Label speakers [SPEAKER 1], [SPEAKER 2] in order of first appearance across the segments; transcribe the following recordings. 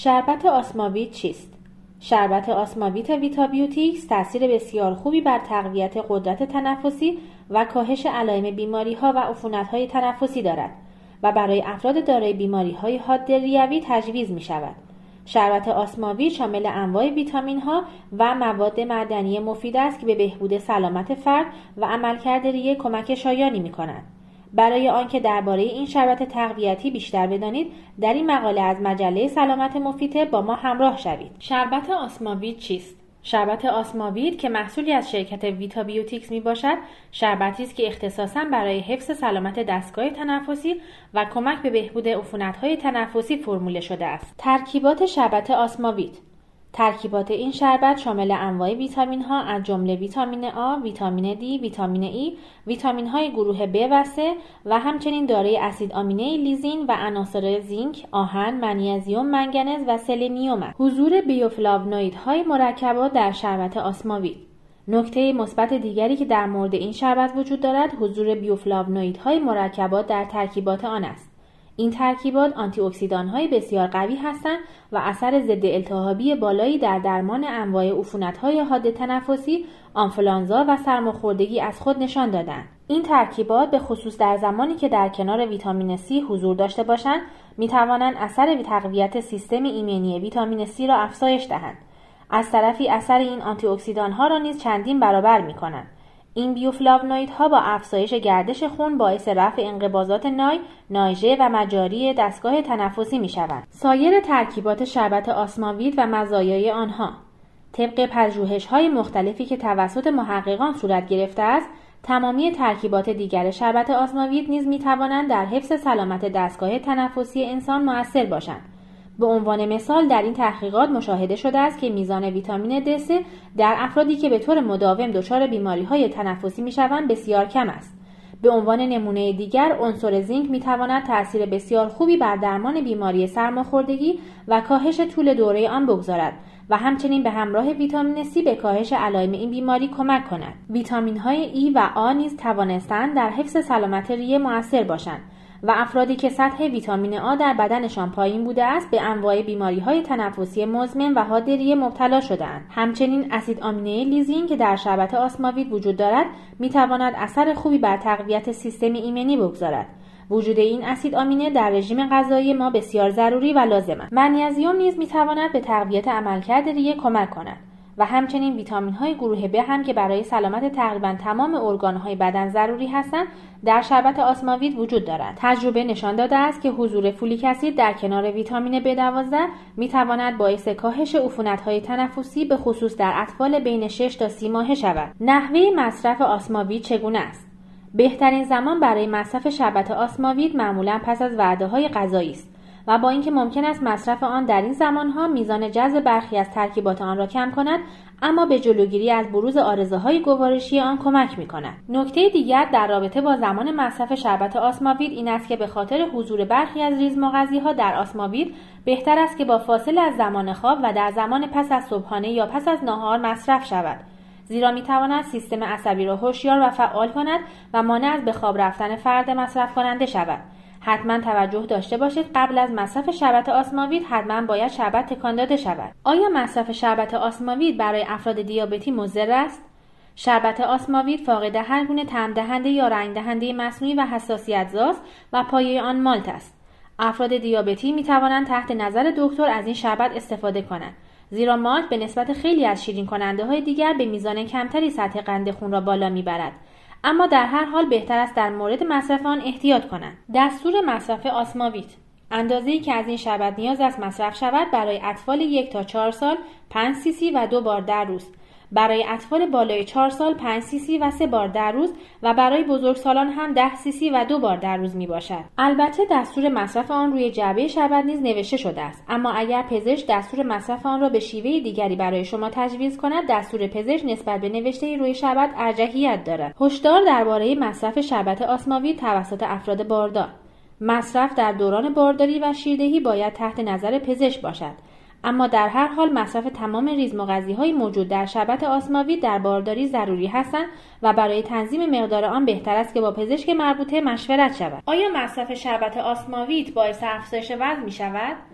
[SPEAKER 1] شربت آسماویت چیست؟ شربت آسماویت ویتابیوتیکس تأثیر بسیار خوبی بر تقویت قدرت تنفسی و کاهش علائم بیماری‌ها و عفونت‌های تنفسی دارد و برای افراد دارای بیماری‌های حاد ریوی تجویز می‌شود. شربت آسماویت شامل انواع ویتامین‌ها و مواد معدنی مفید است که به بهبود سلامت فرد و عملکرد ریه کمک شایانی می‌کنند. برای آنکه درباره این شربت تقویتی بیشتر بدانید، در این مقاله از مجله سلامت مفیده با ما همراه شوید. شربت آسماویت چیست؟ شربت آسماویت که محصولی از شرکت ویتابیوتیکس میباشد، شربتی است که اختصاصاً برای حفظ سلامت دستگاه تنفسی و کمک به بهبود عفونت‌های تنفسی فرموله شده است. ترکیبات شربت آسماویت. ترکیبات این شربت شامل انواع ویتامین ها از جمله ویتامین آ، ویتامین دی، ویتامین ای، ویتامین های گروه B و C و همچنین دارای اسید آمینه لیزین و عناصر زینک، آهن، منیزیم، منگنز و سلنیوم است. حضور بیوفلاوونوئیدهای مرکبات در شربت آسماویت. نکته مثبت دیگری که در مورد این شربت وجود دارد، حضور بیوفلاوونوئیدهای مرکبات در ترکیبات آن است. این ترکیبات آنتی اکسیدان‌های بسیار قوی هستند و اثر ضد التهابی بالایی در درمان انواع عفونت‌های حاد تنفسی، آنفولانزا و سرماخوردگی از خود نشان دادند. این ترکیبات به خصوص در زمانی که در کنار ویتامین C حضور داشته باشند، می‌توانند اثر تقویت سیستم ایمنی ویتامین C را افزایش دهند. از طرفی اثر این آنتی اکسیدان‌ها را نیز چندین برابر می‌کنند. این بیوفلاوونوئیدها با افزایش گردش خون باعث رفع انقباضات نایژه و مجاری دستگاه تنفسی می‌شوند. سایر ترکیبات شربت آسماویت و مزایای آنها. طبق پژوهش‌های مختلفی که توسط محققان صورت گرفته است، تمامی ترکیبات دیگر شربت آسماویت نیز می‌توانند در حفظ سلامت دستگاه تنفسی انسان مؤثر باشند. به عنوان مثال در این تحقیقات مشاهده شده است که میزان ویتامین D3 در افرادی که به طور مداوم دچار بیماری‌های تنفسی می‌شوند بسیار کم است. به عنوان نمونه دیگر عنصر زینک می‌تواند تأثیر بسیار خوبی بر درمان بیماری سرماخوردگی و کاهش طول دوره آن بگذارد و همچنین به همراه ویتامین C به کاهش علائم این بیماری کمک کند. ویتامین‌های E و A نیز توانستند در حفظ سلامت ریه مؤثر باشند و افرادی که سطح ویتامین آ در بدنشان پایین بوده است به انواع بیماری‌های تنفسی مزمن و حاد ریه مبتلا شده‌اند. همچنین اسید آمینه لیزین که در شربت آسماویت وجود دارد می‌تواند اثر خوبی بر تقویت سیستم ایمنی بگذارد. وجود این اسید آمینه در رژیم غذایی ما بسیار ضروری و لازم است. منیزیم نیز می‌تواند به تقویت عملکرد ریه کمک کند و همچنین ویتامین‌های گروه B هم که برای سلامت تقریباً تمام ارگان‌های بدن ضروری هستند در شربت آسماویت وجود دارند. تجربه نشان داده است که حضور فولیک اسید در کنار ویتامین B12 می‌تواند باعث کاهش عفونت‌های تنفسی به خصوص در اطفال بین 6 تا 30 ماهه شود. نحوه مصرف آسماویت چگونه است؟ بهترین زمان برای مصرف شربت آسماویت معمولاً پس از وعده‌های غذایی است و با اینکه ممکن است مصرف آن در این زمانها میزان جذب برخی از ترکیبات آن را کم کند، اما به جلوگیری از بروز عارضه‌های گوارشی آن کمک می‌کند. نکته دیگر در رابطه با زمان مصرف شربت آسماویت این است که به خاطر حضور برخی از ریزمغذی‌ها در آسماویت بهتر است که با فاصله از زمان خواب و در زمان پس از صبحانه یا پس از ناهار مصرف شود، زیرا می‌تواند سیستم عصبی را هوشیار و فعال کند و مانع از به خواب رفتن فرد مصرف کننده شود. حتما توجه داشته باشید قبل از مصرف شربت آسماویت حتما باید شربت تکان داده شود. آیا مصرف شربت آسماویت برای افراد دیابتی مضر است؟ شربت آسماویت فاقد هر گونه طعم دهنده یا رنگ دهنده مصنوعی و حساسیت زاست و پایه آن مالت است. افراد دیابتی می توانند تحت نظر دکتر از این شربت استفاده کنند، زیرا مالت به نسبت خیلی از شیرین کننده های دیگر به میزان کمتری سطح قند خون را بالا می برد. اما در هر حال بهتر است در مورد مصرف آن احتیاط کنند. دستور مصرف آسماویت: اندازه‌ای که از این شربت نیاز است مصرف شود برای اطفال 1 تا 4 سال 5 cc و 2 بار در روز، برای اطفال بالای 4 سال 5 cc و 3 بار در روز و برای بزرگسالان هم 10 cc و 2 بار در روز میباشد. البته دستور مصرف آن روی جعبه شربت نیز نوشته شده است، اما اگر پزشک دستور مصرف آن را به شیوه دیگری برای شما تجویز کند، دستور پزشک نسبت به نوشته روی شربت ارجحیت دارد. هشدار درباره مصرف شربت آسماویت توسط افراد باردار: مصرف در دوران بارداری و شیردهی باید تحت نظر پزشک باشد، اما در هر حال مصرف تمام ریزمغذی‌های موجود در شربت آسماویت در بارداری ضروری هستند و برای تنظیم مقدار آن بهتر است که با پزشک مربوطه مشورت شود. آیا مصرف شربت آسماویت باعث افزایش وزن می‌شود؟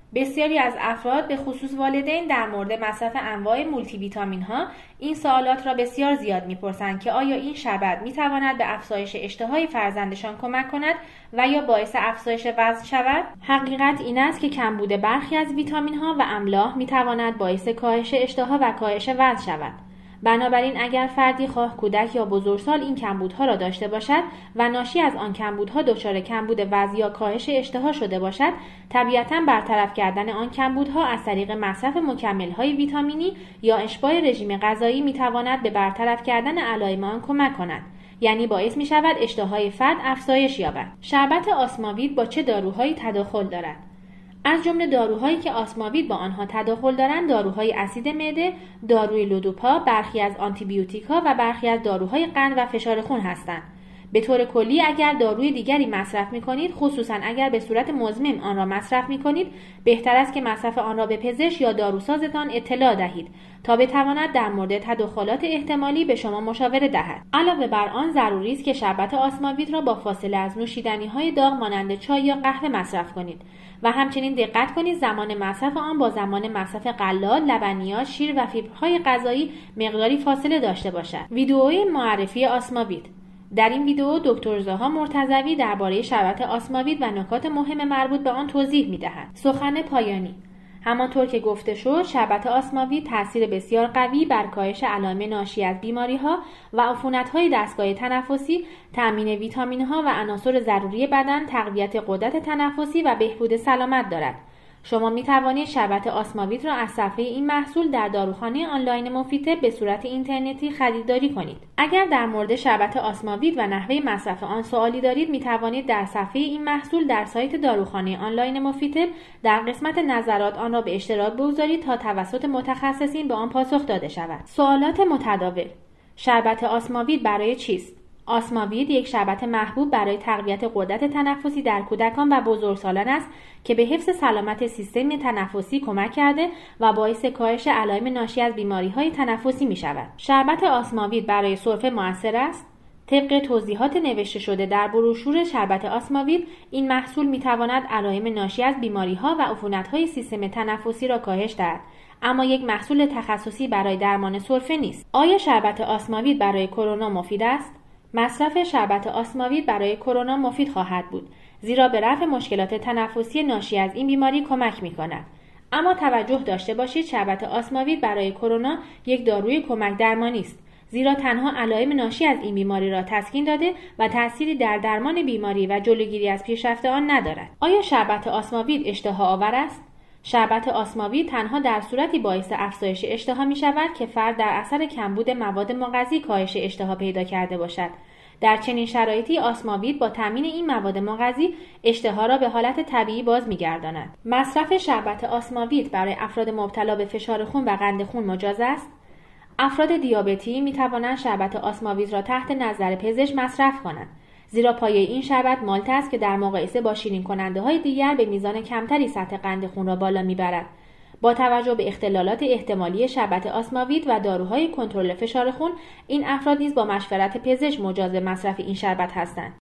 [SPEAKER 1] بسیاری از افراد به خصوص والدین در مورد مصرف انواع مولتی ویتامین ها این سوالات را بسیار زیاد میپرسند که آیا این شربت میتواند به افزایش اشتهای فرزندشان کمک کند و یا باعث افزایش وزن شود؟ حقیقت این است که کمبود برخی از ویتامین ها و املاح میتواند باعث کاهش اشتها و کاهش وزن شود. بنابراین اگر فردی خواه کودک یا بزرگسال این کمبودها را داشته باشد و ناشی از آن کمبودها دچار کمبود وزن یا کاهش اشتها شده باشد، طبیعتاً برطرف کردن آن کمبودها از طریق مصرف مکمل‌های ویتامینی یا اشباع رژیم غذایی می‌تواند به برطرف کردن علائم آن کمک کند. یعنی باعث می‌شود اشتهای فرد افزایش یابد. شربت آسماوید با چه داروهایی تداخل دارد؟ از جمله داروهایی که آسماوید با آنها تداخل دارند داروهای اسید معده، داروی لودوپا، برخی از آنتیبیوتیک‌ها و برخی از داروهای قند و فشار خون هستند. به طور کلی اگر داروی دیگری مصرف می‌کنید، خصوصاً اگر به صورت مزمن آن را مصرف می‌کنید، بهتر است که مصرف آن را به پزشک یا داروسازتان اطلاع دهید تا بتواند در مورد تداخلات احتمالی به شما مشاوره دهد. علاوه بر آن ضروری است که شربت آسماوید را با فاصله از نوشیدنی‌های داغ مانند چای یا قهوه مصرف کنید و همچنین دقت کنید زمان مصرف آن با زمان مصرف غلات، لبنیات، شیر و فیبرهای غذایی مقداری فاصله داشته باشد. ویدئوی معرفی آسماوید. در این ویدئو دکتر زها مرتضوی درباره شربت آسماوید و نکات مهم مربوط به آن توضیح می‌دهد. سخن پایانی. همانطور که گفته شد، شربت آسماوید تاثیر بسیار قوی بر کاهش علائم ناشی از بیماری‌ها و عفونت‌های دستگاه تنفسی، تأمین ویتامین‌ها و عناصر ضروری بدن، تقویت قدرت تنفسی و بهبود سلامت دارد. شما می توانید شربت آسماوید را از صفحه این محصول در داروخانه آنلاین مفیدطب به صورت اینترنتی خریداری کنید. اگر در مورد شربت آسماوید و نحوه مصرف آن سوالی دارید، می توانید در صفحه این محصول در سایت داروخانه آنلاین مفیدطب در قسمت نظرات آن را به اشتراک بگذارید تا توسط متخصصین به آن پاسخ داده شود. سوالات متداول: شربت آسماوید برای چیست؟ آسماوید یک شربت محبوب برای تقویت قدرت تنفسی در کودکان و بزرگسالان است که به حفظ سلامت سیستم تنفسی کمک کرده و باعث کاهش علائم ناشی از بیماری‌های تنفسی می‌شود. شربت آسماوید برای سرفه مؤثر است؟ طبق توضیحات نوشته شده در بروشور شربت آسماوید، این محصول می‌تواند علائم ناشی از بیماری‌ها و عفونت‌های سیستم تنفسی را کاهش دهد، اما یک محصول تخصصی برای درمان سرفه نیست. آیا شربت آسماوید برای کرونا مفید است؟ مصرف شربت آسماوید برای کرونا مفید خواهد بود، زیرا به رفع مشکلات تنفسی ناشی از این بیماری کمک می‌کند. اما توجه داشته باشید شربت آسماوید برای کرونا یک داروی کمک درمانی است، زیرا تنها علائم ناشی از این بیماری را تسکین داده و تأثیری در درمان بیماری و جلوگیری از پیشرفت آن ندارد. آیا شربت آسماوید اشتها آور است؟ شربت آسماوید تنها در صورتی باعث افزایش اشتها می شود که فرد در اثر کمبود مواد مغذی کاهش اشتها پیدا کرده باشد. در چنین شرایطی آسماوید با تامین این مواد مغذی اشتها را به حالت طبیعی باز می‌گرداند. مصرف شربت آسماوید برای افراد مبتلا به فشار خون و قند خون مجاز است؟ افراد دیابتی می‌توانند شربت آسماوید را تحت نظر پزشک مصرف کنند، زیرا پایه این شربت مالت است که در مقایسه با شیرین کننده‌های دیگر به میزان کمتری سطح قند خون را بالا می‌برد. با توجه به اختلالات احتمالی شربت آسماوید و داروهای کنترل فشار خون، این افراد نیز با مشورت پزشک مجاز مصرف این شربت هستند.